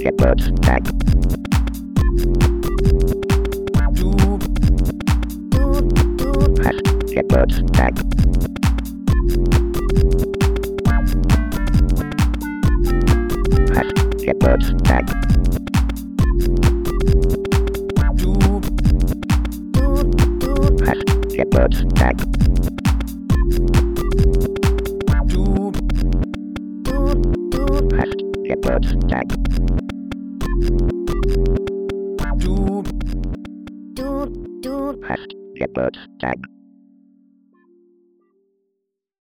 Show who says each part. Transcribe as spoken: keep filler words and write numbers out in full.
Speaker 1: Shepard's tag. Hash Shepard's tag. Hash Shepard's tag. Hash Shepard's tag. Hash Shepard's tag. Hash Shepard's tag.